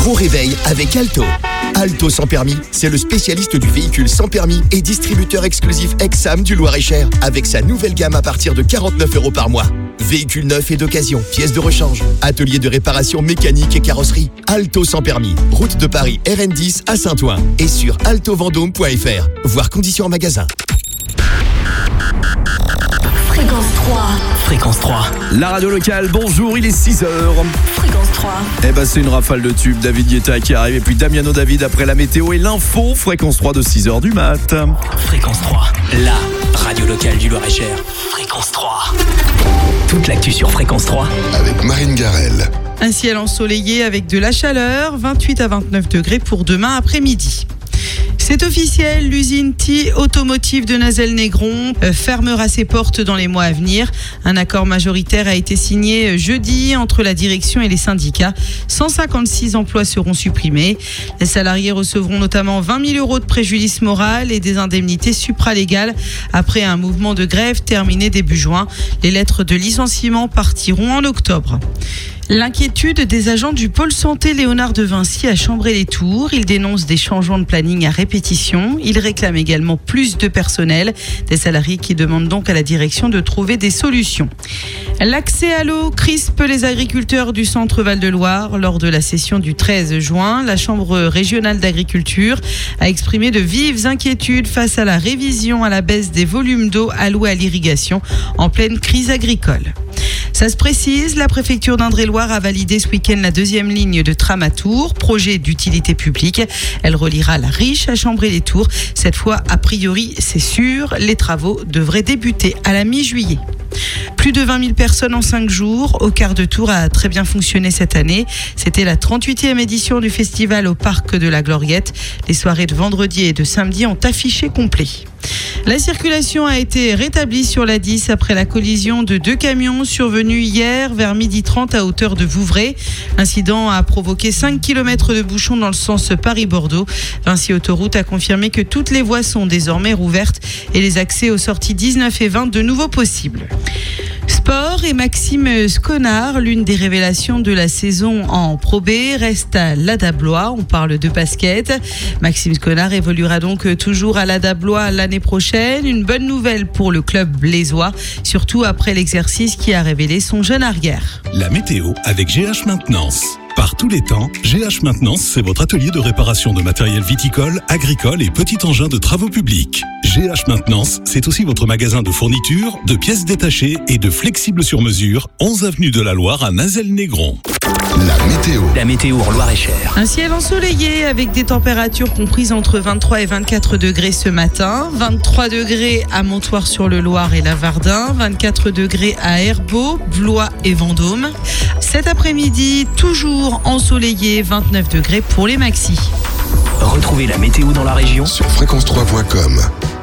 gros réveil avec Alto. Alto sans permis, c'est le spécialiste du véhicule sans permis et distributeur exclusif Exam du Loir-et-Cher avec sa nouvelle gamme à partir de 49 € par mois. Véhicules neufs et d'occasion, pièces de rechange, atelier de réparation mécanique et carrosserie. Alto sans permis, route de Paris RN10 à Saint-Ouen et sur altovendôme.fr. Voir conditions en magasin. Fréquence 3. Fréquence 3. La radio locale, bonjour, il est 6h. Fréquence 3. C'est une rafale de tubes. David Guetta qui arrive et puis Damiano David après la météo et l'info. Fréquence 3 de 6h du mat. Fréquence 3, la radio locale du Loir-et-Cher. Fréquence 3. Toute l'actu sur Fréquence 3. Avec Marine Garel. Un ciel ensoleillé avec de la chaleur, 28 à 29 degrés pour demain après-midi. C'est officiel, l'usine T Automotive de Nazelles-Négron fermera ses portes dans les mois à venir. Un accord majoritaire a été signé jeudi entre la direction et les syndicats. 156 emplois seront supprimés. Les salariés recevront notamment 20 000 € de préjudice moral et des indemnités supralégales après un mouvement de grève terminé début juin. Les lettres de licenciement partiront en octobre. L'inquiétude des agents du pôle santé Léonard de Vinci à Chambray-les-Tours. Ils dénoncent des changements de planning à répétition. Ils réclament également plus de personnel. Des salariés qui demandent donc à la direction de trouver des solutions. L'accès à l'eau crispe les agriculteurs du centre Val-de-Loire. Lors de la session du 13 juin, la Chambre régionale d'agriculture a exprimé de vives inquiétudes face à la révision à la baisse des volumes d'eau alloués à l'irrigation en pleine crise agricole. Ça se précise, la préfecture d'Indre-et-Loire a validé ce week-end la deuxième ligne de tram à Tours, projet d'utilité publique. Elle reliera la Riche à Chambray-les-Tours. Cette fois, a priori, c'est sûr, les travaux devraient débuter à la mi-juillet. Plus de 20 000 personnes en 5 jours. Au quart de tour a très bien fonctionné cette année. C'était la 38e édition du festival au Parc de la Gloriette. Les soirées de vendredi et de samedi ont affiché complet. La circulation a été rétablie sur la 10 après la collision de 2 camions survenus hier vers 12h30 à hauteur de Vouvray. L'incident a provoqué 5 km de bouchons dans le sens Paris-Bordeaux. Vinci Autoroute a confirmé que toutes les voies sont désormais rouvertes et les accès aux sorties 19 et 20 de nouveau possibles. Sport et Maxime Sconard, l'une des révélations de la saison en Pro B, reste à l'Adablois. On parle de basket. Maxime Sconard évoluera donc toujours à l'Adablois l'année prochaine. Une bonne nouvelle pour le club blésois, surtout après l'exercice qui a révélé son jeune arrière. La météo avec GH Maintenance. Par tous les temps, GH Maintenance, c'est votre atelier de réparation de matériel viticole, agricole et petit engin de travaux publics. GH Maintenance, c'est aussi votre magasin de fournitures, de pièces détachées et de flexibles sur mesure, 11 avenue de la Loire à Nazelles-Négron. La météo en Loir-et-Cher. Un ciel ensoleillé avec des températures comprises entre 23 et 24 degrés ce matin. 23 degrés à Montoire-sur-le-Loir et Lavardin. 24 degrés à Herbeau, Blois et Vendôme. Cet après-midi, toujours ensoleillé, 29 degrés pour les maxis. Retrouvez la météo dans la région sur fréquence3.com.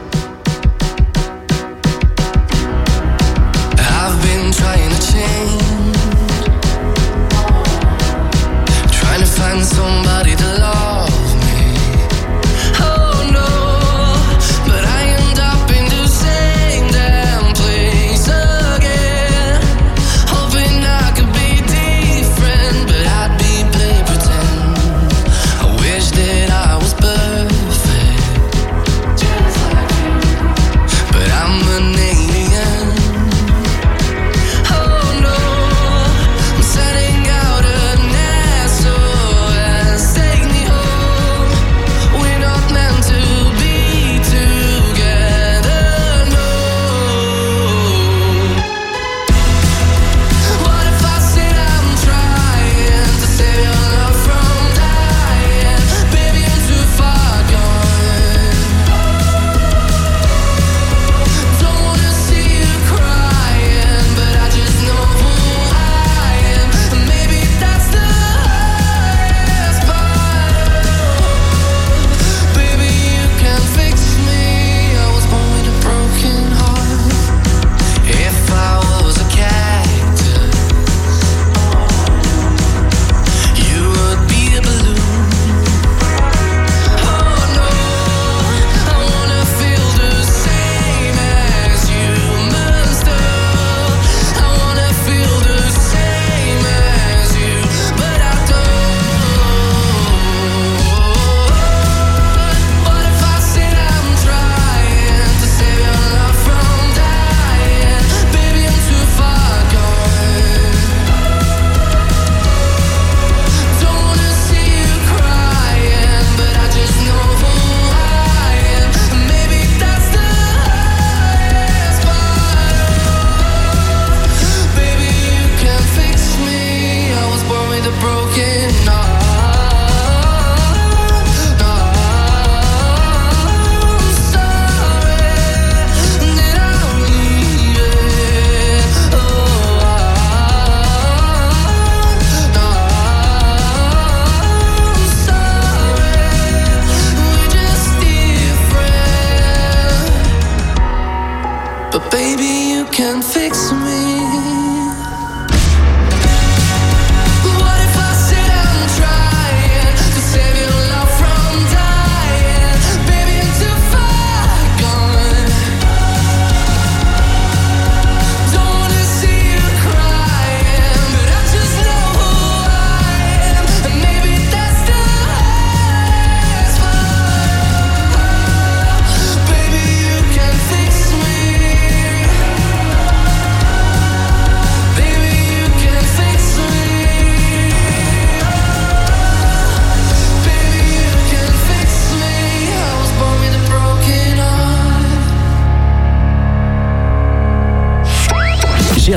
Somebody to love me. Oh no, but I end up in the same damn place again. Hoping I could be different, but I'd be play pretend. I wish that I was perfect, just like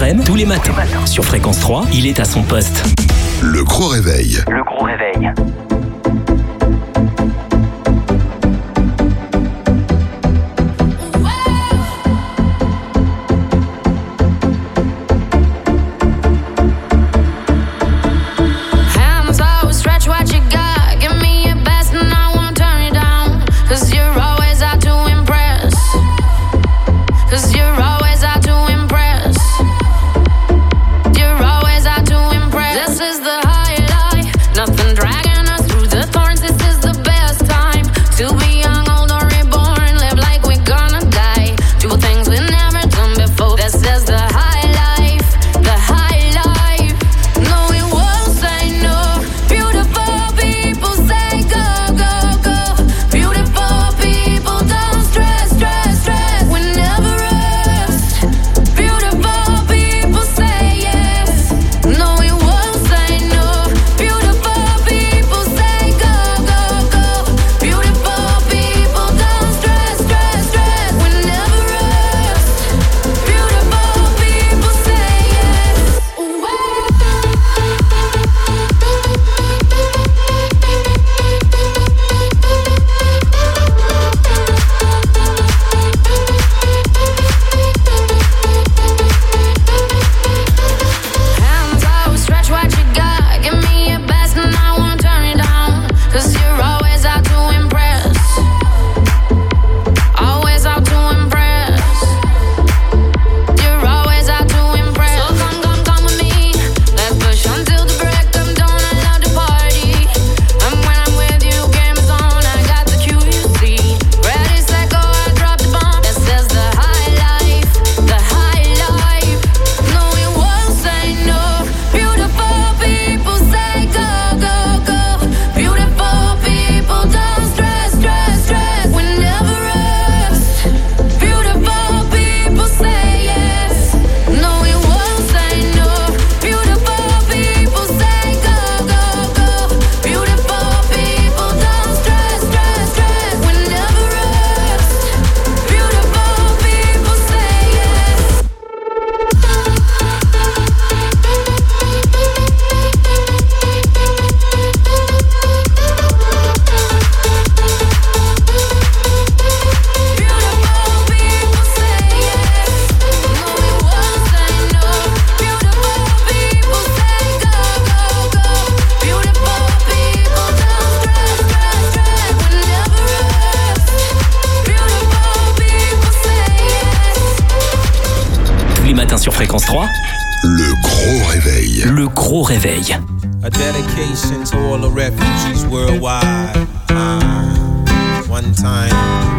l'après-midi, tous les matins. Sur Fréquence 3, il est à son poste. Le gros réveil. Le gros réveil. Sur Fréquence 3, le gros réveil. Le gros réveil. A dedication to all the refugees worldwide. One time.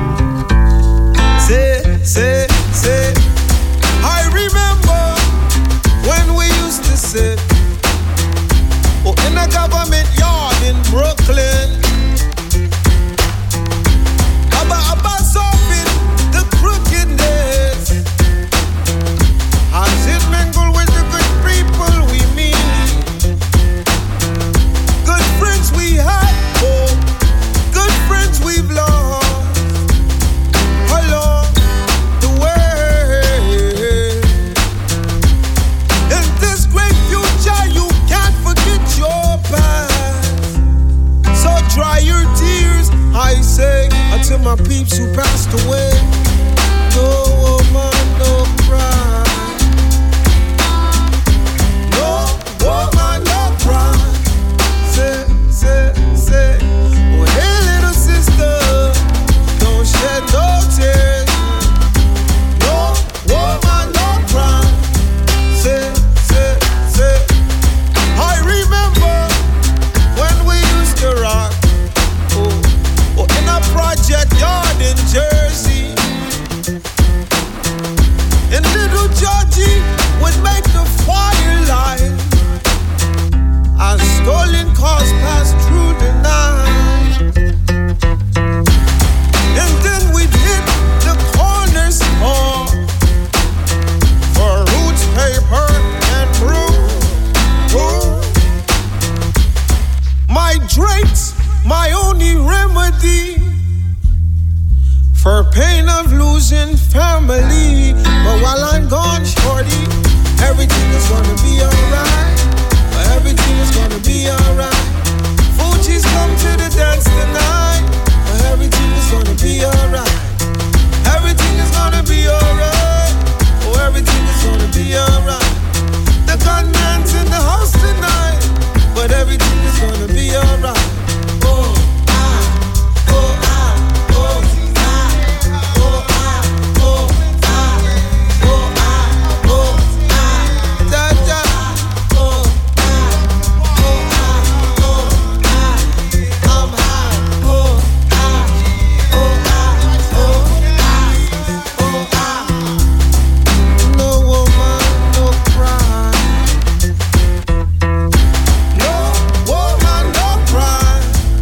Say, I remember when we used to sit in a government yard in Brooklyn. About solving the crookedness. As it mingle with the good people we meet. Good friends we had, oh, good friends we've lost along the way. In this great future, you can't forget your past. So dry your tears, I say, until my peeps who passed away. No woman, no cry. Woman, no cry. Say, oh hey little sister, don't shed no tears. No woman, no cry. Say, I remember when we used to rock, oh in a project yard in Jersey. And little Georgie would make the fire light as stolen cars passed through the night. And then we'd hit the corner store for roots, paper, and brew. My drinks, my only remedy for pain of losing family. But while I'm gone, shorty, Everything is gonna be alright. Everything is gonna be alright. Fuji's come to the dance tonight. Everything is gonna be alright. Everything is gonna be alright. Oh, everything is gonna be alright. The gunman's in the house tonight, but everything is gonna be alright. Oh, I, oh, I, oh, I, oh, I, oh, I, oh, I, oh, I, da da, oh, I, oh, I, oh, I, I'm high, oh, I, oh, I, oh, I, no woman, no cry. No woman, no cry.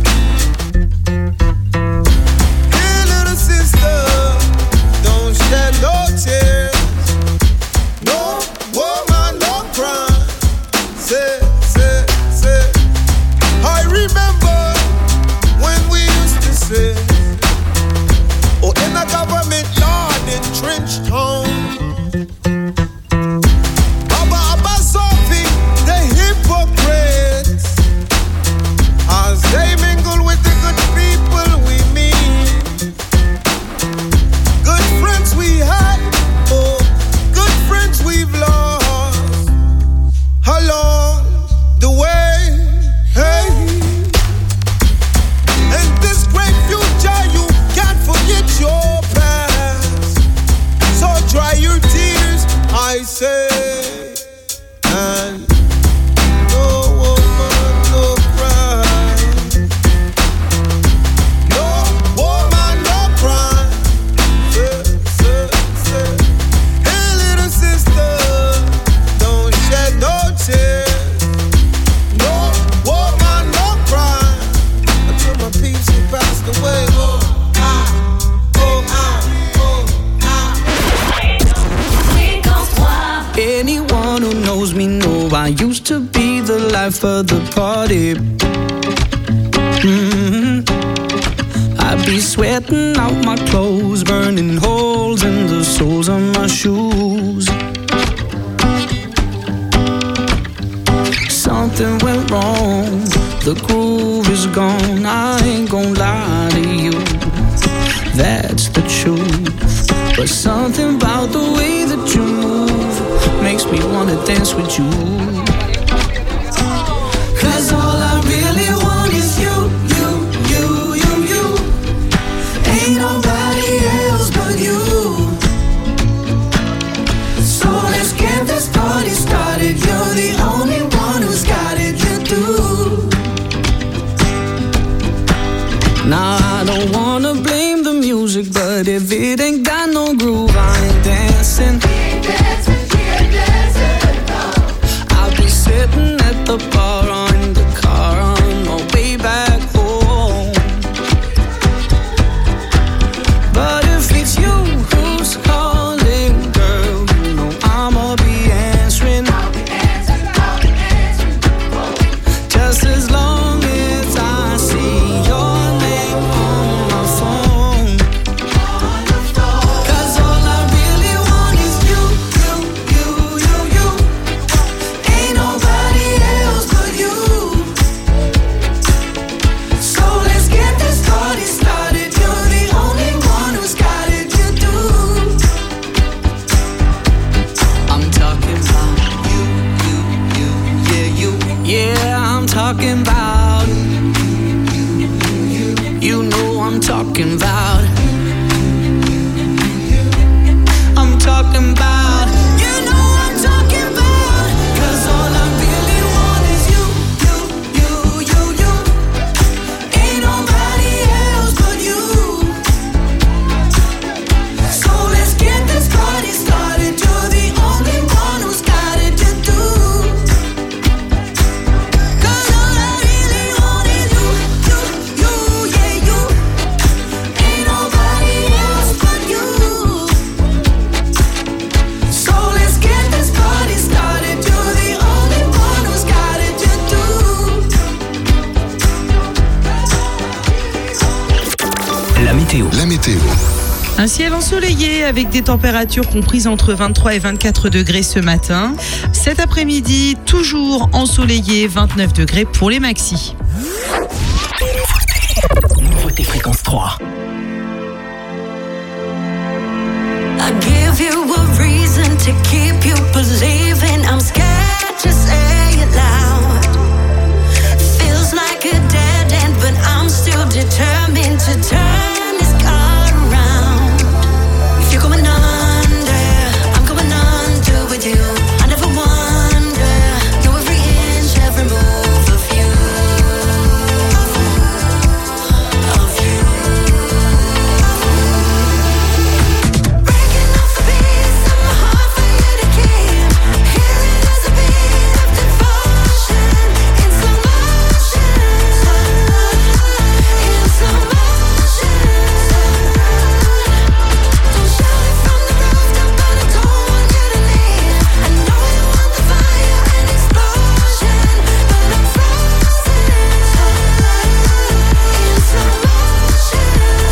Hey, little sister, don't shed no tears. No woman, no cry. Say, say, say. I remember when we used to say, oh, in a government yard in Trenchtown, Abba Sophie, the hypocrites, as they mingle with the good people we meet. Good friends we had, oh, good friends we've lost along the way. Hey, in this great future, you can't forget your past. So dry your tears, I say, and no woman, no cry. No woman, no cry. Say, say, say. Hey, little sister, don't shed no tears. No woman, no cry. Until my peeps who passed away. Oh, I, oh, I, oh, I. Anyone who knows me know I used to be the life of the party. I'd be sweating out my clothes, burning holes in the soles of my shoes. Something went wrong, the groove is gone. I ain't gon' lie to you, that's the truth. But something about the way that you move makes me wanna dance with you. Cause all I really want is you, you, you, you, you. Ain't nobody else but you. So let's get this party started. You're the only one who's got it, you do. Now I don't wanna blame the music, but if it ain't got no groove, I ain't dancing. I'll be sitting at the bar or in the car on my way back home. But if it's you who's calling, girl, you know I'ma be answering. Just as long as I see your name on my phone. Cause all I really want is you, you, you, you, you. Ain't nobody else but you. So let's get this party started. You're the only one who's got it, you do. I'm talking about you, you, you, yeah, you. Yeah, I'm talking about you know I'm talking about. I'm talking about. You know I'm talking about. Cause all I really want is you, you, you, you, you. Ain't nobody else but you. So let's get this party started. You're the only one who's got it to do. Cause all I really want is you, you, you, yeah, you. Ain't nobody else but you. So let's get this party started. You're the only one who's got it to do. La météo. La météo. Un ciel ensoleillé avec des températures comprises entre 23 et 24 degrés ce matin. Cet après-midi, toujours ensoleillé, 29 degrés pour les maxis. Nouveauté Fréquence 3. I give you a reason to keep you believing. I'm scared to say it loud. Feels like a dead end, but I'm still determined to turn this car around. If you're going under, I'm going under with you. I never wonder, know every inch, every move of you. Of you. Breaking off a piece of my heart for you to keep. Here it is, a beat of devotion. In slow motion. In slow motion. Don't shout it from the rooftop, but I don't want you to leave. I know you want the fire and explosion, but I'm frozen. In slow motion.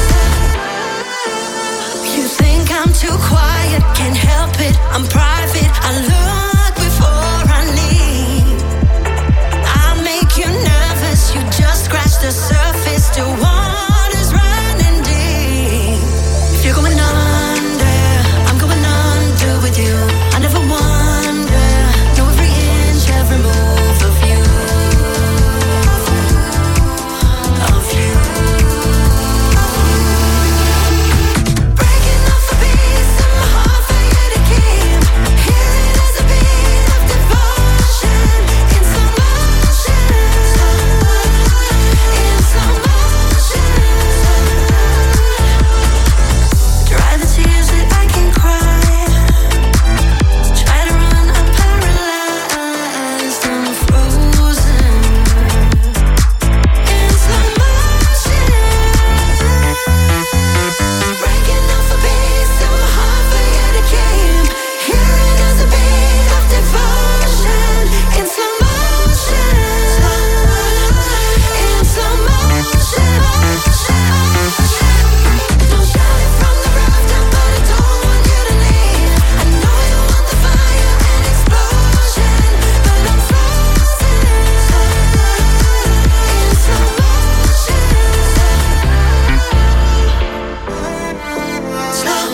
You think I'm too quiet, can't help it, I'm private. I look before I leave. I make you nervous, you just scratch the surface. The water's running deep. If you're going under, I'm going under with you. I never wonder, know every inch, every move of you. Of you. Breaking off a piece of my heart for you to keep. Here it is, a beat of devotion. In slow motion. In slow motion. Dry the tears that I can cry. Try to run, I'm paralyzed. I'm frozen. In slow motion. Breaking off a piece of my heart for you to keep. Here it is, a beat of devotion. In slow motion. In slow motion. Don't shout it from the rooftop, but I don't want you to leave. I know you want the fire and explosion, but I'm frozen. In slow motion. Slow.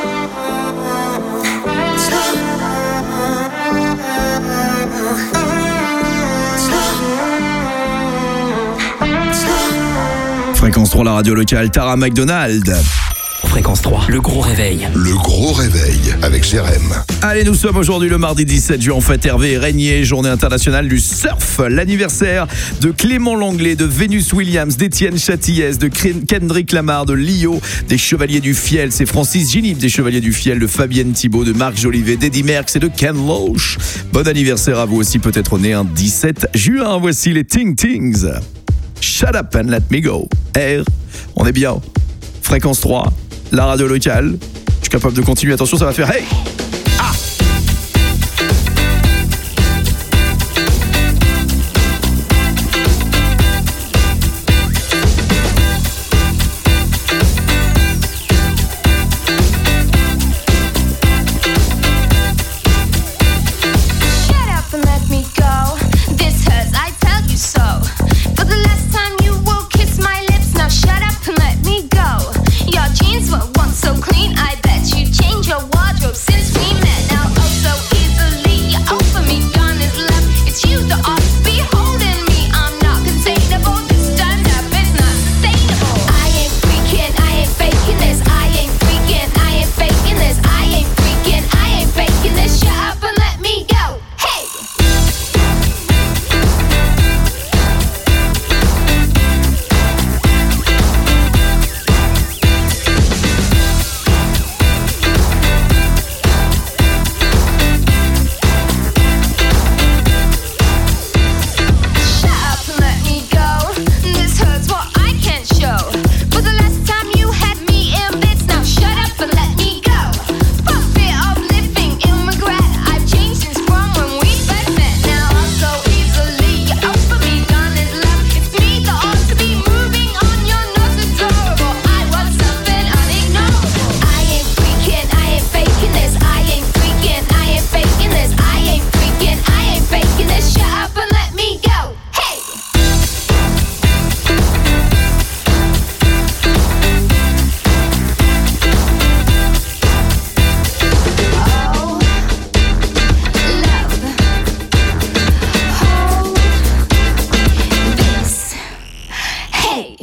Fréquence 3, la radio locale, Tara McDonald. Fréquence 3, le gros réveil. Le gros réveil avec Jérém. Allez, nous sommes aujourd'hui le mardi 17 juin, en fête Hervé Régnier, journée internationale du surf. L'anniversaire de Clément Langlais, de Vénus Williams, d'Étienne Châtillès, de Kendrick Lamar, de Lio, des Chevaliers du Fiel. C'est Francis Ginip des Chevaliers du Fiel, de Fabienne Thibault, de Marc Jolivet, d'Eddie Merckx et de Ken Loach. Bon anniversaire à vous aussi, peut-être né un 17 juin. Voici les Ting Tings. Shut up and let me go. R, on est bien. Fréquence 3, la radio locale. Je suis capable de continuer. Attention, ça va faire hey. Shut up and let me go. This hurts, I tell you so. For the last time you will kiss my lips. Now shut up and let me go. Your jeans were once so clean, I bet you changed your wardrobe since we met. Now Hey!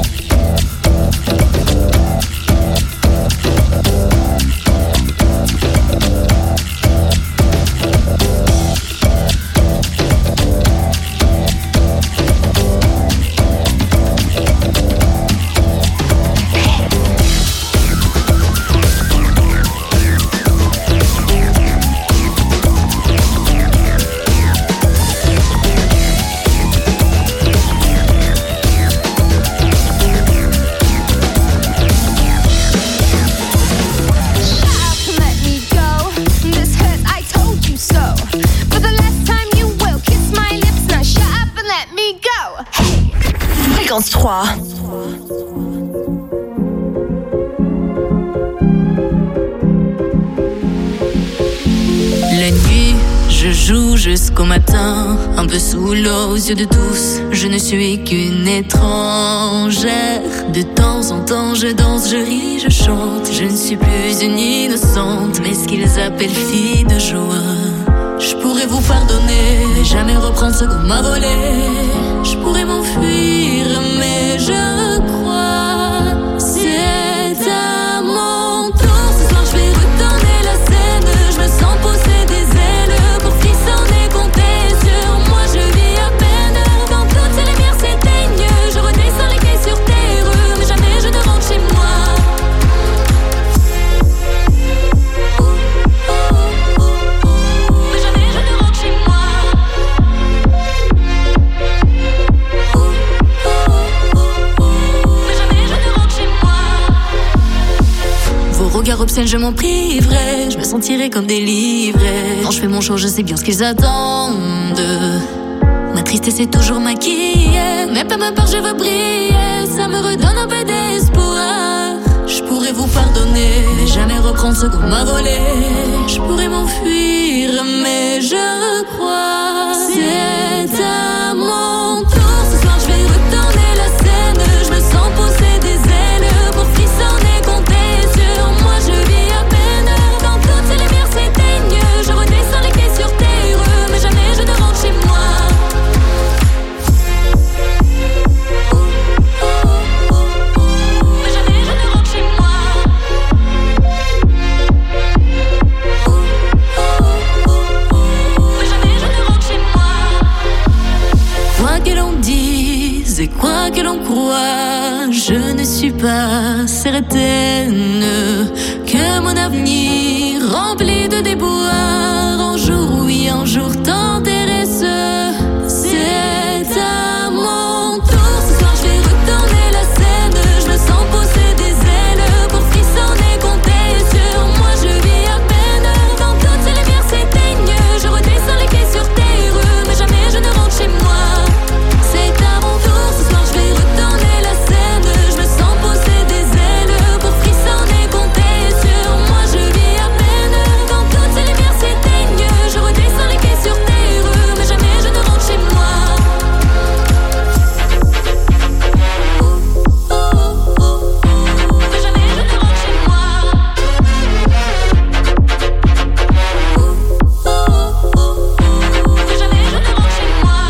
Fréquence 3. La nuit, je joue jusqu'au matin, un peu sous l'eau aux yeux de tous. Je ne suis qu'une étrangère. De temps en temps, je danse, je ris, je chante. Je ne suis plus une innocente, mais ce qu'ils appellent fille de joie. Je pourrais vous pardonner, mais jamais reprendre ce qu'on m'a volé. Je pourrais m'enfuir, mais je crois c'est à mon tour. Ce soir je vais retourner la scène. Je me sens pousser des ailes pour frissonner, compter sur moi. Je vis à peine quand toutes ces lumières s'éteignent. Je redescends les quais sur terre, mais jamais je ne rentre chez moi. Regard obscène, je m'en priverai. Je me sentirai comme délivré. Quand je fais mon show, je sais bien ce qu'ils attendent. Ma tristesse est toujours maquillée, mais pas ma part, je veux briller. Ça me redonne un peu d'espoir. Je pourrais vous pardonner, mais jamais reprendre ce qu'on m'a volé. Je pourrais m'enfuir, mais je crois c'est à mon tour. Ce soir, je vais retourner la scène. Je me sens pousser des ailes pour frissonner, compter. Je vis à peine quand toutes ces lumières s'éteignent. Je redescends les quais sur terre, mais jamais je ne rentre chez moi. Mais jamais je ne rentre chez moi. Mais jamais je ne rentre chez moi. Quoi que l'on dise et quoi que l'on croit, je ne suis pas certaine que mon avenir rempli de déboires, un jour oui, un jour t'intéresse. C'est à mon tour. Ce soir je vais retourner la scène. Je me sens pousser des ailes pour frissonner, compter sur moi. Je vis à peine quand toutes ces lumières s'éteignent. Je redescends les quais sur terre, mais jamais je ne rentre chez moi. C'est à mon tour. Ce soir je vais retourner la scène. Je me sens pousser des ailes pour frissonner, compter sur moi. Je vis à peine quand toutes ces lumières s'éteignent. Je redescends les quais sur terre, mais jamais je ne rentre chez moi. Mais jamais je ne rentre chez moi. Mais jamais je ne rentre chez moi.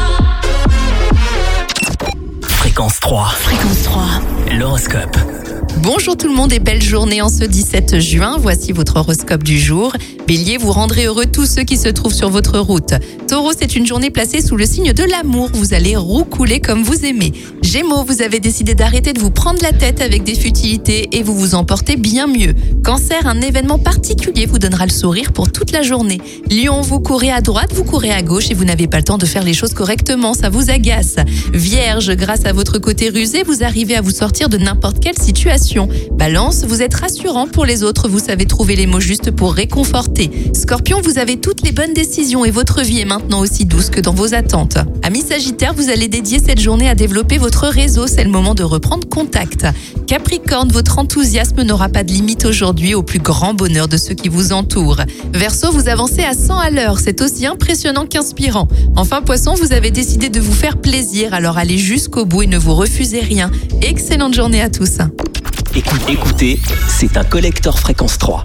Fréquence 3. Fréquence 3. L'horoscope. Bonjour tout le monde et belle journée en ce 17 juin. Voici votre horoscope du jour. Bélier, vous rendrez heureux tous ceux qui se trouvent sur votre route. Taureau, c'est une journée placée sous le signe de l'amour. Vous allez roucouler comme vous aimez. Gémeaux, vous avez décidé d'arrêter de vous prendre la tête avec des futilités et vous vous en portez bien mieux. Cancer, un événement particulier vous donnera le sourire pour toute la journée. Lion, vous courez à droite, vous courez à gauche et vous n'avez pas le temps de faire les choses correctement, ça vous agace. Vierge, grâce à votre côté rusé, vous arrivez à vous sortir de n'importe quelle situation. Balance, vous êtes rassurant pour les autres, vous savez trouver les mots justes pour réconforter. Scorpion, vous avez toutes les bonnes décisions et votre vie est maintenant aussi douce que dans vos attentes. Amis Sagittaire, vous allez dédier cette journée à développer votre réseau, c'est le moment de reprendre contact. Capricorne, votre enthousiasme n'aura pas de limite aujourd'hui au plus grand bonheur de ceux qui vous entourent. Verseau, vous avancez à 100 à l'heure, c'est aussi impressionnant qu'inspirant. Enfin Poisson, vous avez décidé de vous faire plaisir, alors allez jusqu'au bout et ne vous refusez rien. Excellente journée à tous. Écoutez, c'est un collector fréquence 3.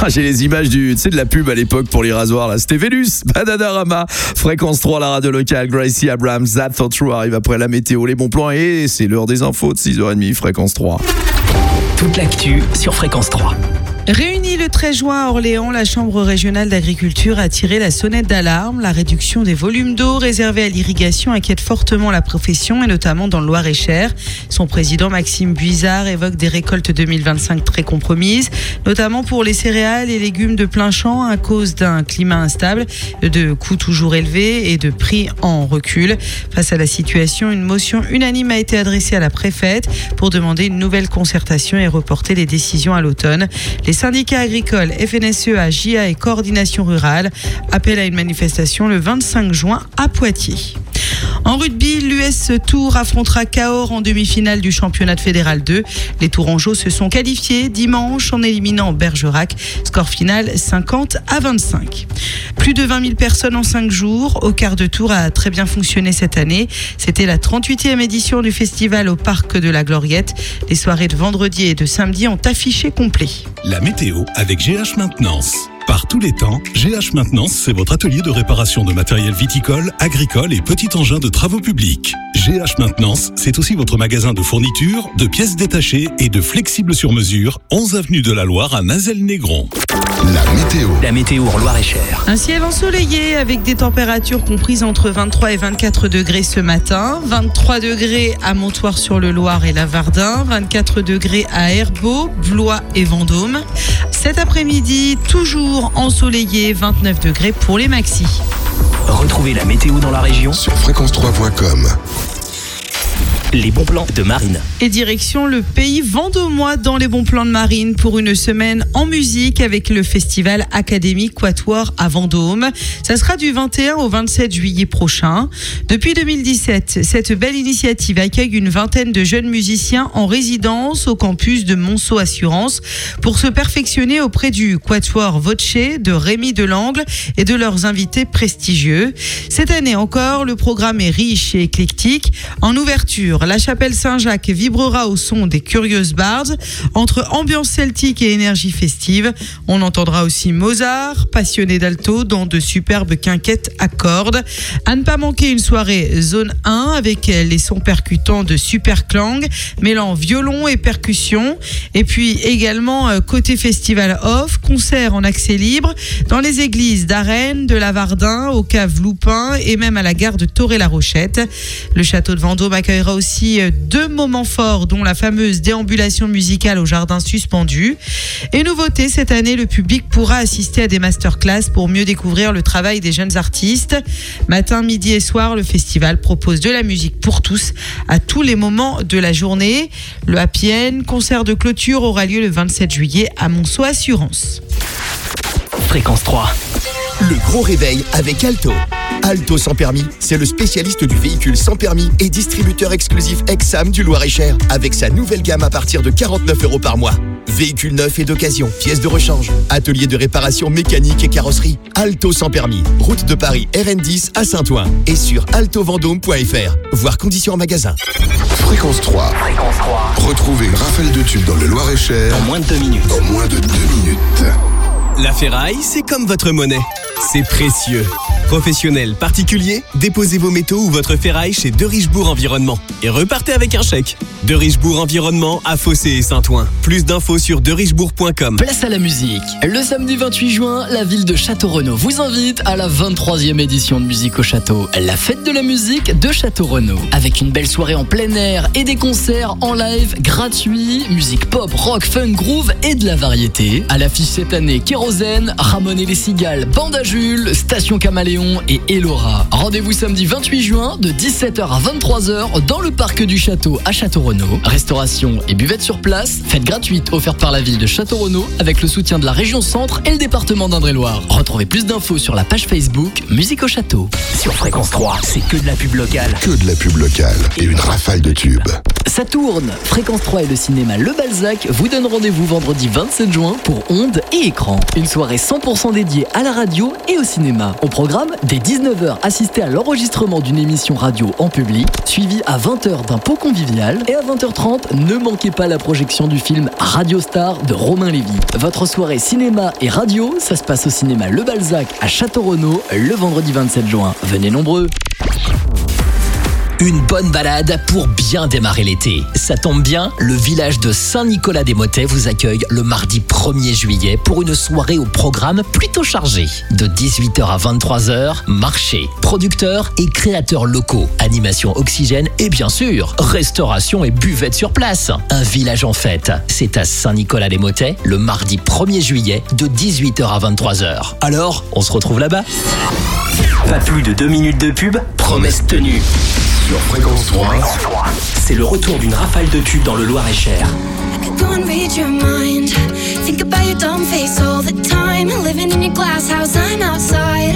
J'ai les images de la pub à l'époque pour les rasoirs là. C'était Vénus, Bananarama, Fréquence 3, la radio locale. Gracie Abrams, That Thought True arrive après la météo, les bons plans et c'est l'heure des infos de 6h30, Fréquence 3. Toute l'actu sur Fréquence 3. Réunie le 13 juin à Orléans, la Chambre régionale d'agriculture a tiré la sonnette d'alarme. La réduction des volumes d'eau réservés à l'irrigation inquiète fortement la profession et notamment dans le Loir-et-Cher. Son président Maxime Buizard évoque des récoltes 2025 très compromises, notamment pour les céréales et légumes de plein champ à cause d'un climat instable, de coûts toujours élevés et de prix en recul. Face à la situation, une motion unanime a été adressée à la préfète pour demander une nouvelle concertation et reporter les décisions à l'automne. Les syndicats agricoles, FNSEA, JA et Coordination Rurale appellent à une manifestation le 25 juin à Poitiers. En rugby, l'US Tours affrontera Cahors en demi-finale du championnat fédéral 2. Les Tourangeaux se sont qualifiés dimanche en éliminant Bergerac. Score final 50-25. Plus de 20 000 personnes en 5 jours. Au quart de tour a très bien fonctionné cette année. C'était la 38e édition du festival au Parc de la Gloriette. Les soirées de vendredi et de samedi ont affiché complet. La météo avec GH Maintenance. Par tous les temps, GH Maintenance, c'est votre atelier de réparation de matériel viticole, agricole et petit engin de travaux publics. GH Maintenance, c'est aussi votre magasin de fournitures, de pièces détachées et de flexibles sur mesure, 11 avenue de la Loire à Nazelles-Négron. La météo. La météo en Loir-et-Cher. Un ciel ensoleillé avec des températures comprises entre 23 et 24 degrés ce matin. 23 degrés à Montoire-sur-le-Loir et Lavardin. 24 degrés à Herbeau, Blois et Vendôme. Cet après-midi, toujours ensoleillé, 29 degrés pour les maxis. Retrouvez la météo dans la région Sur fréquence3.com. Les bons plans de Marine. Et direction le pays vendômois dans les bons plans de Marine pour une semaine en musique avec le festival Académie Quatuor à Vendôme. Ça sera du 21 au 27 juillet prochain. Depuis 2017, cette belle initiative accueille une vingtaine de jeunes musiciens en résidence au campus de Monceau Assurance pour se perfectionner auprès du Quatuor Voce de Rémi Delangle et de leurs invités prestigieux. Cette année encore, le programme est riche et éclectique. En ouverture, la chapelle Saint-Jacques vibrera au son des Curious Bards. Entre ambiance celtique et énergie festive, on entendra aussi Mozart, passionné d'alto dans de superbes quinquettes à cordes. À ne pas manquer une soirée zone 1 avec les sons percutants de Superclang, mêlant violon et percussion. Et puis également côté festival off, concert en accès libre dans les églises d'Arennes, de Lavardin, au cave Loupin et même à la gare de Toré-la-Rochette. Le château de Vendôme accueillera aussi 2 moments forts, dont la fameuse déambulation musicale au jardin suspendu. Et nouveauté, cette année, le public pourra assister à des masterclass pour mieux découvrir le travail des jeunes artistes. Matin, midi et soir, le festival propose de la musique pour tous à tous les moments de la journée. Le Happy End, concert de clôture, aura lieu le 27 juillet à Monceau Assurance. Fréquence 3. Le gros réveil avec Alto. Alto sans permis, c'est le spécialiste du véhicule sans permis et distributeur exclusif Exam du Loir-et-Cher avec sa nouvelle gamme à partir de 49 € par mois. Véhicules neufs et d'occasion, pièces de rechange, atelier de réparation mécanique et carrosserie. Alto sans permis, route de Paris RN10 à Saint-Ouen et sur altovendôme.fr. Voir conditions en magasin. Fréquence 3. Fréquence 3. Retrouvez une rafale de tubes dans le Loir-et-Cher En moins de 2 minutes. en moins de 2 minutes. La ferraille, c'est comme votre monnaie. C'est précieux. Professionnels, particuliers, déposez vos métaux ou votre ferraille chez De Richebourg Environnement et repartez avec un chèque. De Richebourg Environnement à Fossé et Saint-Ouen. Plus d'infos sur derichebourg.com. Place à la musique. Le samedi 28 juin, la ville de Château-Renaud vous invite à la 23e édition de Musique au Château, la fête de la musique de Château-Renaud. Avec une belle soirée en plein air et des concerts en live gratuits, musique pop, rock, funk, groove et de la variété. À l'affiche cette année, Kérosène, Ramon et les Cigales, Banda Jules, Station Caméléon et Elora. Rendez-vous samedi 28 juin de 17h à 23h dans le parc du Château à Château-Renaud. Restauration et buvette sur place, fête gratuite offerte par la ville de Château-Renaud avec le soutien de la région Centre et le département d'Indre-et-Loire. Retrouvez plus d'infos sur la page Facebook Musique au Château. Sur Fréquence 3, c'est que de la pub locale. Que de la pub locale et une rafale de tubes. Ça tourne. Fréquence 3 et le cinéma Le Balzac vous donnent rendez-vous vendredi 27 juin pour Ondes et Écran. Une soirée 100% dédiée à la radio et au cinéma. Au programme, dès 19h, assistez à l'enregistrement d'une émission radio en public, suivi à 20h d'un pot convivial, et à 20h30, ne manquez pas la projection du film Radio Star de Romain Lévy. Votre soirée cinéma et radio, ça se passe au cinéma Le Balzac à Château-Renaud le vendredi 27 juin. Venez nombreux. Une bonne balade pour bien démarrer l'été. Ça tombe bien, le village de Saint-Nicolas-des-Motets vous accueille le mardi 1er juillet pour une soirée au programme plutôt chargé. De 18h à 23h, marché, producteurs et créateurs locaux, animation oxygène et bien sûr, restauration et buvette sur place. Un village en fête, c'est à Saint-Nicolas-des-Motets le mardi 1er juillet de 18h à 23h. Alors, on se retrouve là-bas. Pas plus de 2 minutes de pub, promesse tenue. Sur Fréquence 3, c'est le retour d'une rafale de tubes dans le Loir-et-Cher. I could go and read your mind. Think about your dumb face all the time. Living in your glass house, I'm outside.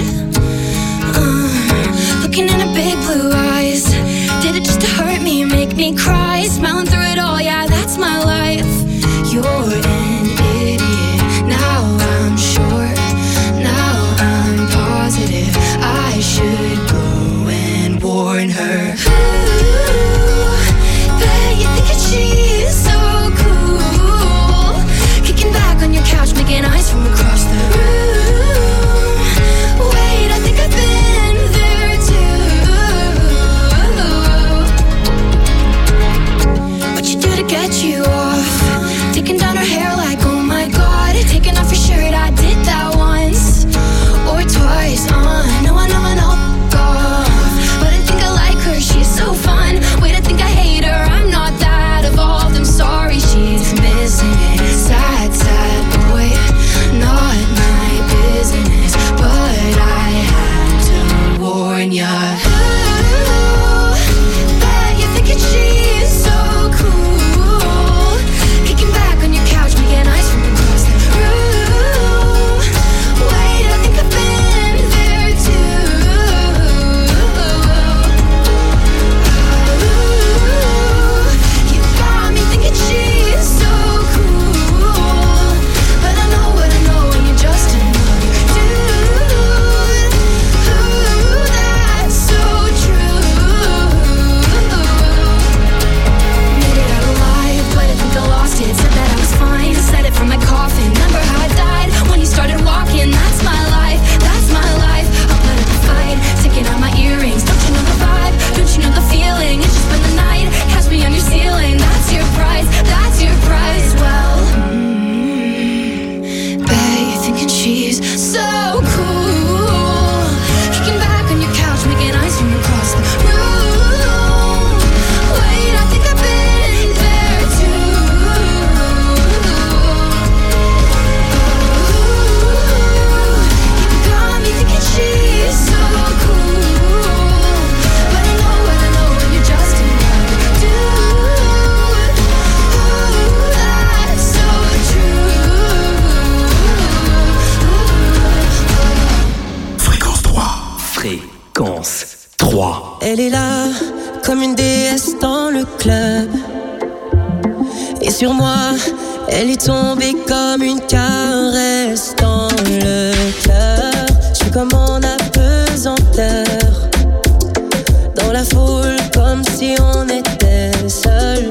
Looking in her big blue eyes. Did it just to hurt me, make me cry? Smiling through it all, yeah, that's my life. You're an idiot. Now I'm sure. Now I'm positive. I should go and warn her. Bet you think that she is so cool. Kicking back on your couch, making eyes from across the room. Wait, I think I've been there too. What you do to get you off? Taking down her hair like, oh my god. Taking off your shirt, I did that once or twice. I know, God. But I think I like her, she's so fun. Wait, I think I hate her, I'm not that evolved. I'm sorry, she's missing it. Sad, sad boy, not my business. But I had to warn ya. Ooh, bet you're thinking she's so cool. Kicking back on your couch, making eyes from across the room. Wait, I think I've been there too. You got me thinking she's so cool. But I know what I know when you're just another dude. Ooh, that's so true. Made it out alive, but I think I lost it. Said that I was fine, said it from my coffin. Remember how I died when you started walking? That's my life, that's my life. I'll put up a fight, taking out my earrings. Don't you know the vibe? Don't you know the feeling? It's just been the night, catch me on your ceiling. That's your prize, that's your prize. Well, bet you're thinking she's so cool. Kicking back on your couch, making eyes from across the room. Wait, I think I've been there too. You got me thinking she's so cool. But I know what I know when you're just another dude. Ooh, that's so true. Fréquence 3. Fréquence 3. Elle est là, comme une déesse dans le club. Et sur moi, elle est tombée comme une caresse dans le cœur. Je suis comme en apesanteur, dans la foule comme si on était seul.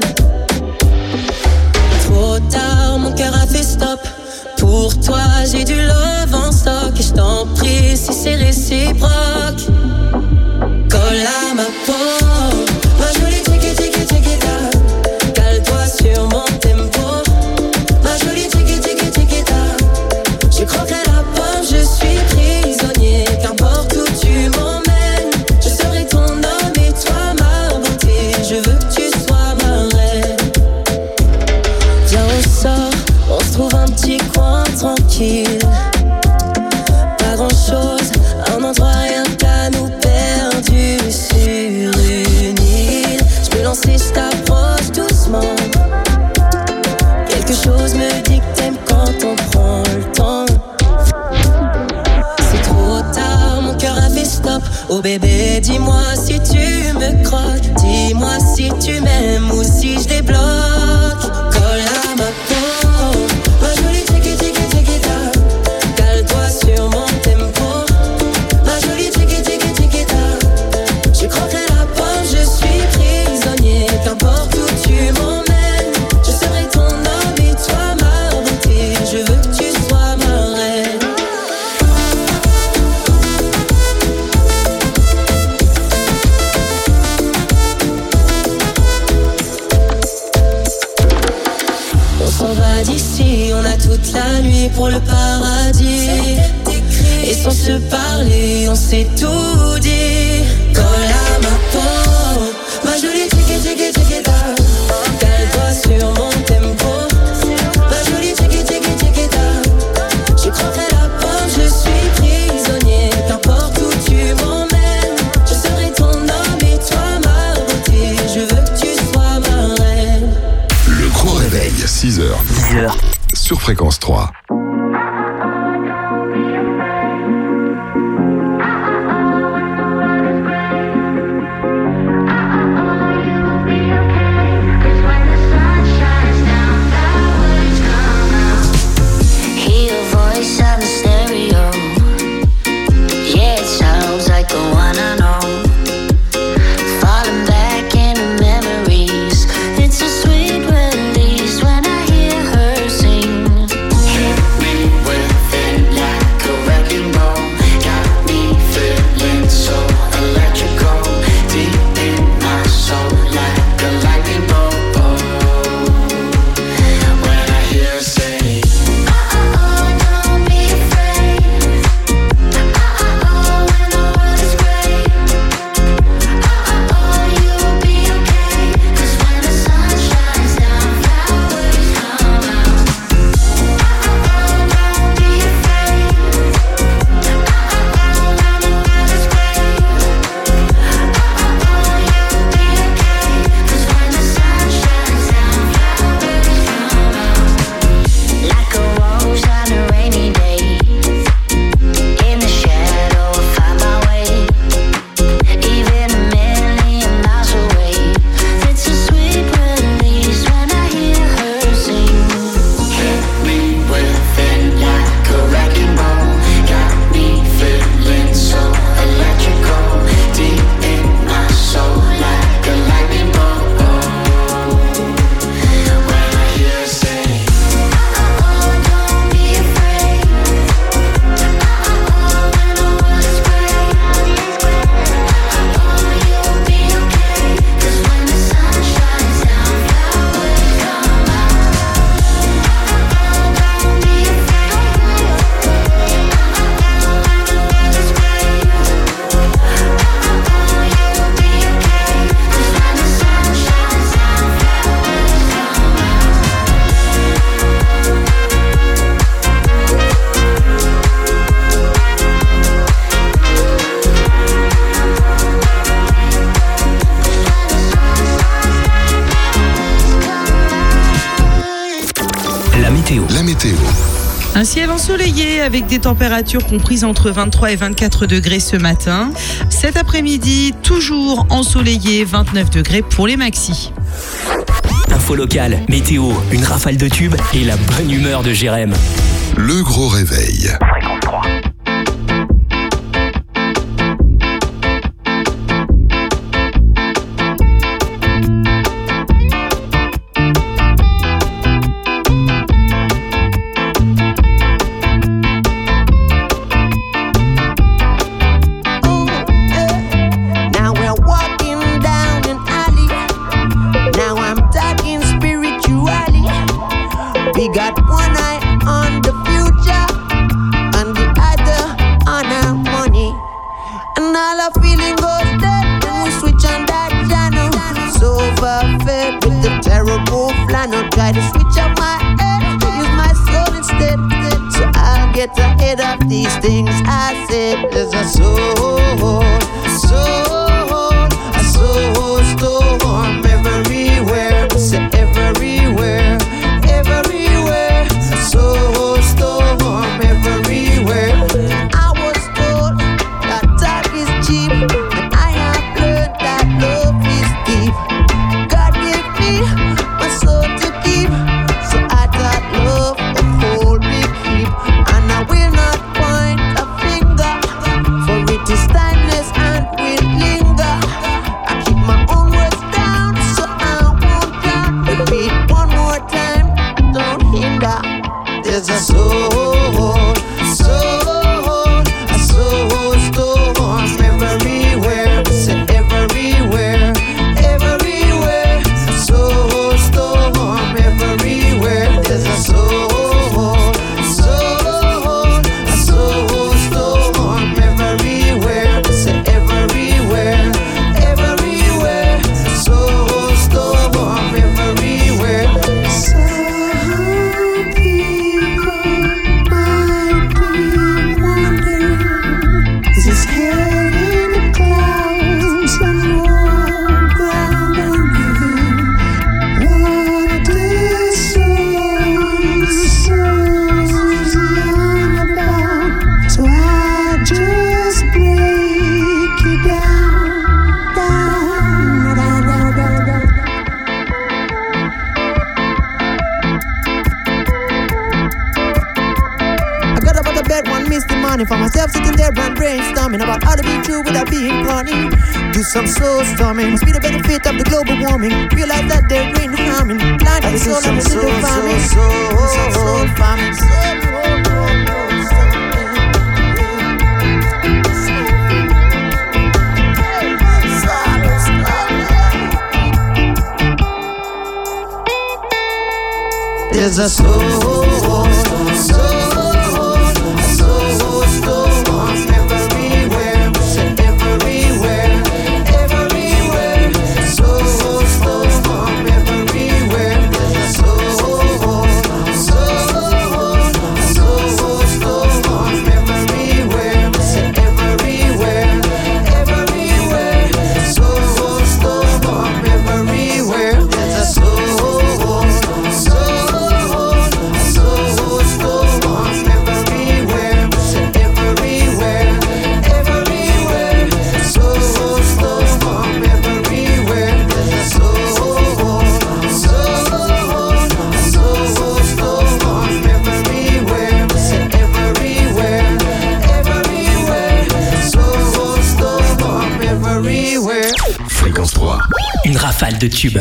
Trop tard, mon cœur a fait stop. Pour toi, j'ai du love en stock. Et je t'en prie, si c'est réciproque, colle à ma peau, ma jolie tiki-tiki-tiki-ta. Cale-toi sur mon tempo, ma jolie tiki-tiki-tiki-ta. Je croquerai la pomme, je suis prisonnier. Qu'importe où tu m'emmènes, je serai ton homme et toi ma beauté. Je veux que tu sois ma reine. Viens, on sort, on se trouve un petit coin tranquille. Pas grand chose, un endroit rien qu'à nous perdus sur une île. Je peux lancer, je t'approche doucement. Quelque chose me dit que t'aimes quand on prend le temps. C'est trop tard, mon cœur a fait stop. Oh bébé, dis-moi si tu me croques. Dis-moi si tu m'aimes ou si je débloque. Colle à ma peau, ma jolie tiki-tiki-tiki-ta. Cale-toi sur mon tempo, paradis. Et sans se parler, on s'est tout dit. Colle à ma peau, ma jolie chiquita. Cale-toi sur mon tempo, ma jolie chiquita. Je croirais la porte, je suis prisonnier. Qu'importe où tu m'emmènes, je serai ton homme et toi ma beauté. Je veux que tu sois ma reine. Le gros réveil, 6h. Sur Fréquence 3. La météo. Un ciel ensoleillé avec des températures comprises entre 23 et 24 degrés ce matin. Cet après-midi, toujours ensoleillé, 29 degrés pour les maxis. Info locale, météo, une rafale de tubes et la bonne humeur de Jérém. Le gros réveil. Fréquence 3. These things I said, there's a soul storm everywhere. Say everywhere, everywhere. A soul storm everywhere. I was told that talk is cheap, and I have learned that love is deep. God gave me my soul to keep, so I got love a whole big heap, and I will not point a finger, for it is timeless and will linger. morning for myself, sitting there and brainstorming about how to be true without being corny. Do some soul storming, must be the benefit of the global warming. Realize that there ain't no harming. Blind the soul and the little farming. Some soul farming. There's a soul storm everywhere, said everywhere, everywhere. Soul storm everywhere. There's a soul storm everywhere, said everywhere, everywhere. Soul storm everywhere. There's a soul. Fréquence 3. Une rafale de tubes.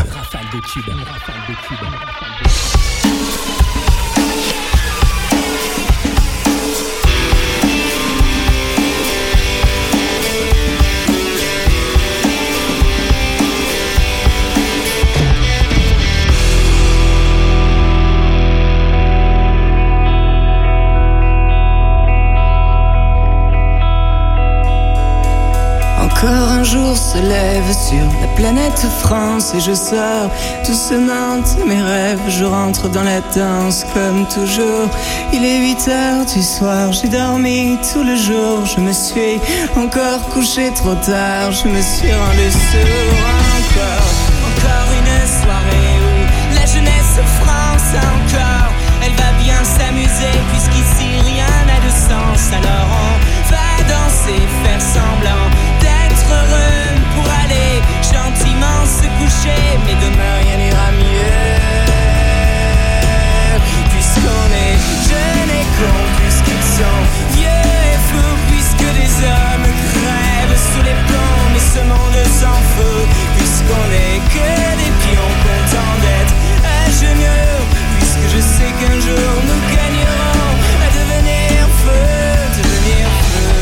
Encore un jour se lève sur la planète France et je sors doucement de mes rêves. Je rentre dans la danse comme toujours. Il est 8h du soir, j'ai dormi tout le jour. Je me suis encore couché trop tard, je me suis rendu sourd encore une soirée où la jeunesse France encore. Elle va bien s'amuser puisqu'ici rien n'a de sens. Alors on va danser, faire semblant d'être heureux pour aller gentiment se coucher. Mais demain rien n'ira mieux, puisqu'on est jeunes et cons, puisqu'ils sont vieux et fous, puisque des hommes crèvent sous les plombs. Mais ce monde s'en fout, puisqu'on est que des pions contents d'être à genoux. Puisque je sais qu'un jour nous gagnerons à devenir feu, devenir feu.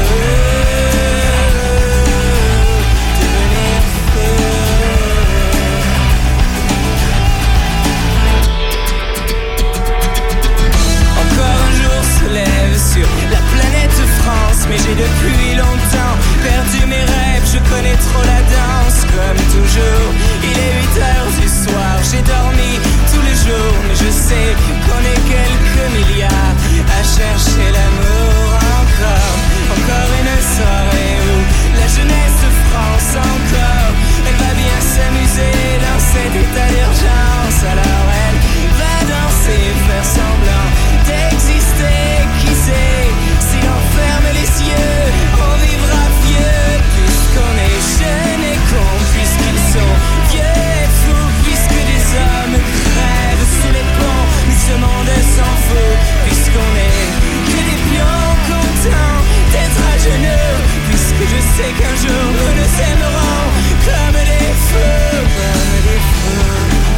Sur la planète France, mais j'ai depuis longtemps perdu mes rêves. Je connais trop la danse, comme toujours. Il est 8h du soir, j'ai dormi tous les jours. Mais je sais qu'on est quelques milliards à chercher l'amour encore une soirée où la jeunesse France encore. Elle va bien s'amuser dans cet état d'urgence. Alors elle va danser, faire semblant d'exister. Qui sait, si l'on ferme les yeux, on vivra vieux. Puisqu'on est jeunes et cons, puisqu'ils sont vieux et fous, puisque des hommes crèvent sous les ponts. Mais ce monde s'en fout, puisqu'on est que des pions contents d'être à genoux. Puisque je sais qu'un jour nous nous aimerons comme des feux, comme des feux.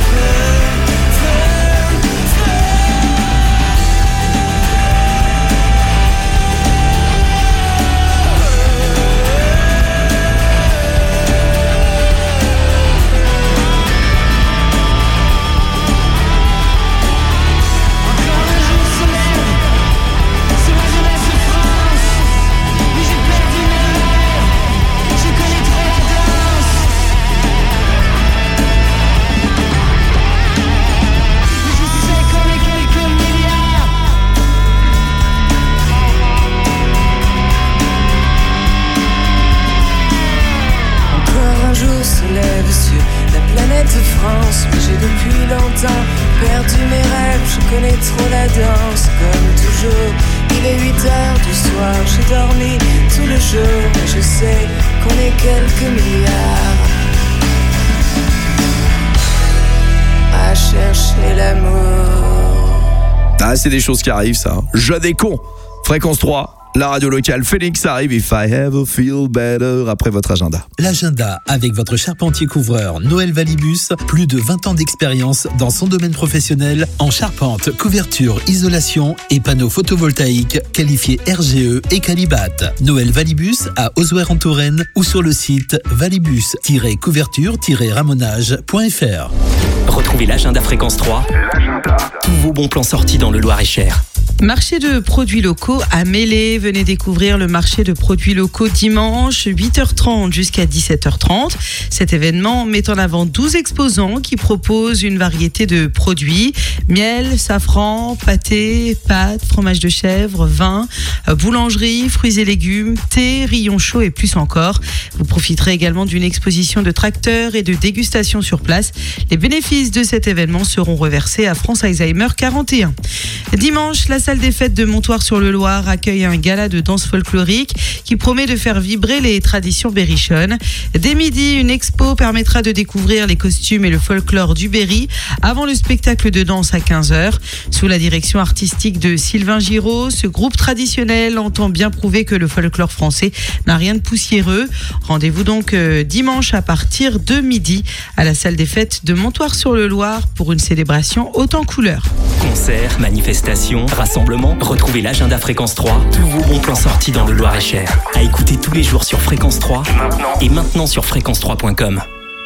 France, mais j'ai depuis longtemps perdu mes rêves. Je connais trop la danse, comme toujours. Il est 8h du soir, j'ai dormi tout le jour. Mais je sais qu'on est quelques milliards à chercher l'amour. Ah, c'est des choses qui arrivent, ça. Jeune et con. Fréquence 3. La radio locale, Phoenix arrive, If I Ever Feel Better, après votre agenda. L'agenda avec votre charpentier couvreur Noël Valibus, plus de 20 ans d'expérience dans son domaine professionnel en charpente, couverture, isolation et panneaux photovoltaïques qualifiés RGE et Calibat. Noël Valibus à Osouer en Touraine ou sur le site valibus-couverture-ramonage.fr. Retrouvez l'agenda Fréquence 3. Tous vos bons plans sortis dans le Loir-et-Cher. Marché de produits locaux à Mêlée. Venez découvrir le marché de produits locaux dimanche 8h30 jusqu'à 17h30. Cet événement met en avant 12 exposants qui proposent une variété de produits. Miel, safran, pâté, pâtes, fromage de chèvre, vin, boulangerie, fruits et légumes, thé, rayons chauds et plus encore. Vous profiterez également d'une exposition de tracteurs et de dégustation sur place. Les bénéfices de cet événement seront reversés à France Alzheimer 41. Dimanche, la salle des fêtes de Montoire-sur-le-Loir accueille un gala de danse folklorique qui promet de faire vibrer les traditions berrichonnes. Dès midi, une expo permettra de découvrir les costumes et le folklore du Berry avant le spectacle de danse à 15h. Sous la direction artistique de Sylvain Giraud, ce groupe traditionnel entend bien prouver que le folklore français n'a rien de poussiéreux. Rendez-vous donc dimanche à partir de midi à la salle des fêtes de Montoire-sur-le-Loir pour une célébration haute en couleurs. Concerts, manifestations, rassemblements, retrouvez l'agenda Fréquence 3. Tous vos bons plans sortis dans le Loir-et-Cher. À écouter tous les jours sur Fréquence 3 et maintenant sur fréquence3.com.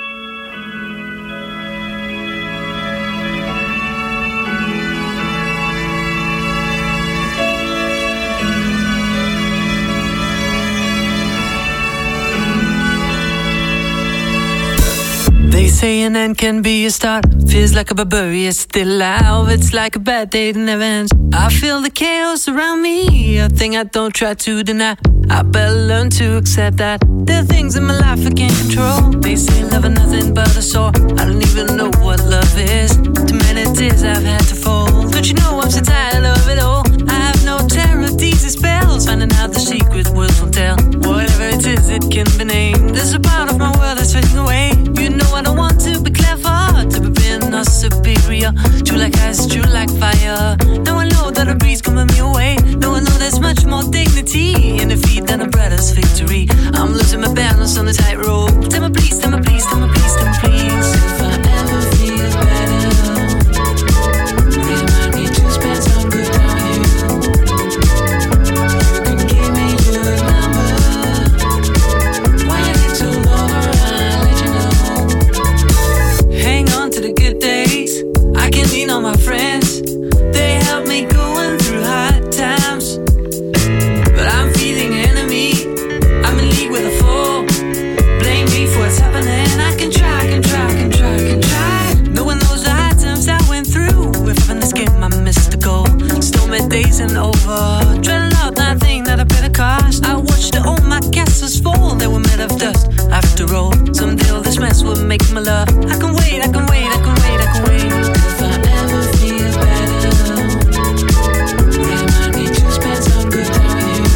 They say an end can be a start. Feels like a barbarian still alive. It's like a bad day that never ends. I feel the chaos around me, a thing I don't try to deny. I better learn to accept that there are things in my life I can't control. They say love is nothing but a sore. I don't even know what love is. Too many tears I've had to fold. Don't you know I'm so tired of it all? I have no terror of these spells. Finding out the secret words won't tell. Whatever it is, it can be named. There's a part of my world that's fading away. You know I don't want to be clever, to be being or superior. True like ice, true like fire. Now I know that a breeze coming me away. Now I know there's much more dignity in defeat than a brother's victory. I'm losing my balance on the tightrope. Tell me please, tell me please, tell me please, tell me please. If I ever feel better, remind me to spend some good time with you. You can give me your number. When it's all over, I'll let you know. Hang on to the good days. I can lean on my friends. They help me going through hard times. But I'm feeling enemy. I'm in league with a fool. Blame me for what's happening. I can try, can try, can try, can try. No one knows the hard times I went through. If in this game I missed the goal. Stormy days and over. Dreading out that thing that I paid a cost. I watched all my castles fall. They were made of dust. After all, someday all this mess will make my love. I can wait, I can wait, I can wait, I can wait. If I ever feel better, remind me to spend some good time with you.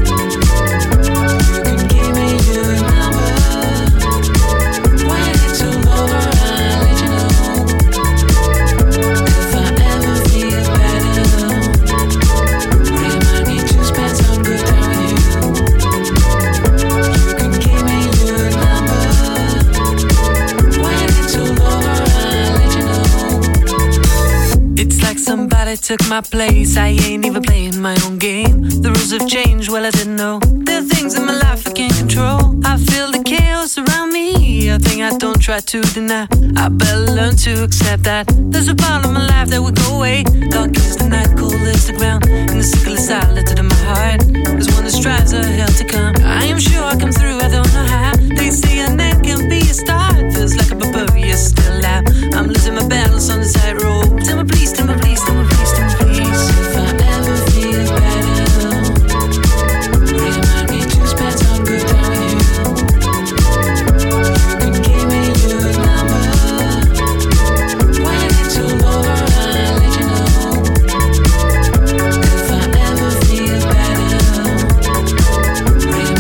You can give me your number. When it's all over, I'll let you know. If I ever feel better, remind me to spend some good time with you. You can give me your number. When it's all over, I'll let you know. It's like somebody took my place. I ain't even playing my own game. The rules have changed, well I didn't know. There are things in my life I can't control. I feel the chaos around me, a thing I don't try to deny. I better learn to accept that there's a part of my life that will go away. Dark is the night, cold is the ground, and the sickle is silent in my heart. There's one that strives a hell to come. I am sure I'll come through, I don't know how. They say an end can be a start. Feels like a barbarian still alive. I'm losing my balance on the tightrope. Tell me please, tell me please, tell me please, tell me please. If I ever feel better, remind me to spend some good time with you. You can give me your number. When it's all over, I'll let you know. If I ever feel better, remind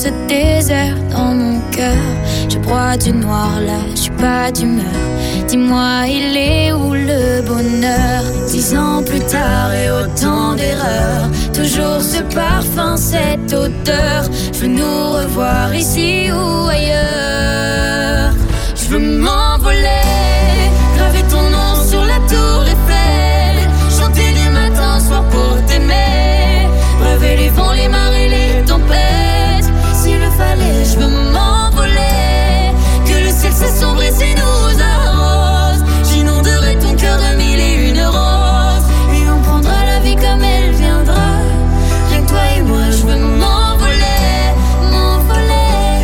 ce désert dans mon cœur. Je broie du noir là, je suis pas d'humeur. Dis-moi, il est où le bonheur? 10 ans plus tard et autant d'erreurs. Toujours ce parfum, cette odeur. Je veux nous revoir ici ou ailleurs. Je veux m'envoler, graver ton nom sur la tour Eiffel. Chanter du matin au soir pour t'aimer. Braver les vents, les marées, les tempêtes. S'il le fallait, je veux m'envoler. Que le ciel s'assombrisse et nous arrose. J'inonderai ton cœur de 1001 roses. Et on prendra la vie comme elle viendra. Rien que toi et moi, je veux m'envoler, m'envoler,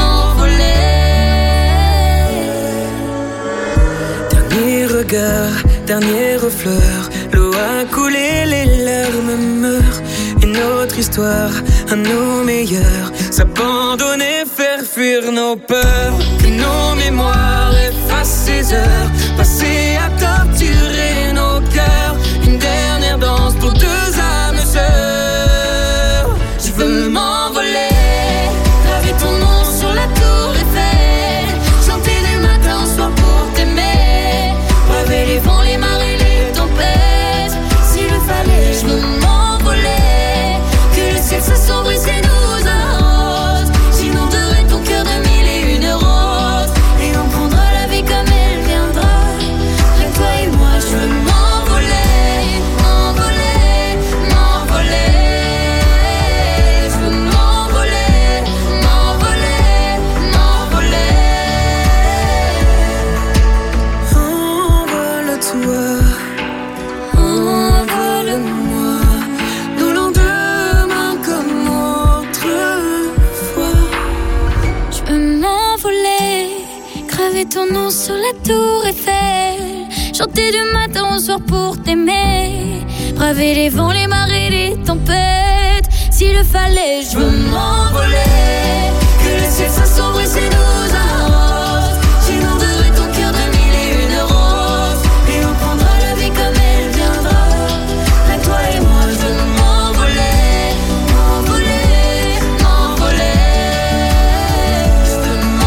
m'envoler. Dernier regard, dernière fleur. L'eau a coulé, les larmes meurent. Une autre histoire, à nos meilleurs. S'abandonner, faire fuir nos peurs. Que nos mémoires effacent ces heures passées à torturer nos cœurs. Une dernière danse pour deux âmes sœurs. Je veux m'envoler, graver ton nom sur la tour Eiffel. Chanter du matin au soir pour t'aimer. Braver les vents, les marées, les tempêtes. S'il le fallait, je veux m'envoler. Que le ciel s'assombrisse et nous arrose. J'inonderai ton cœur de 1001 roses. Et on prendra la vie comme elle viendra. Rien que toi et moi, je veux m'envoler, m'envoler, m'envoler. Je veux m'envoler, m'envoler, m'envoler. Envole-toi, envole-moi. Nos lendemains comme autrefois. Je veux m'envoler, graver ton nom sur la tour Eiffel. Chanter du matin au soir pour t'aimer. Braver les vents, les marées, les tempêtes. S'il le fallait, je veux m'envoler. Que le ciel s'assombrisse et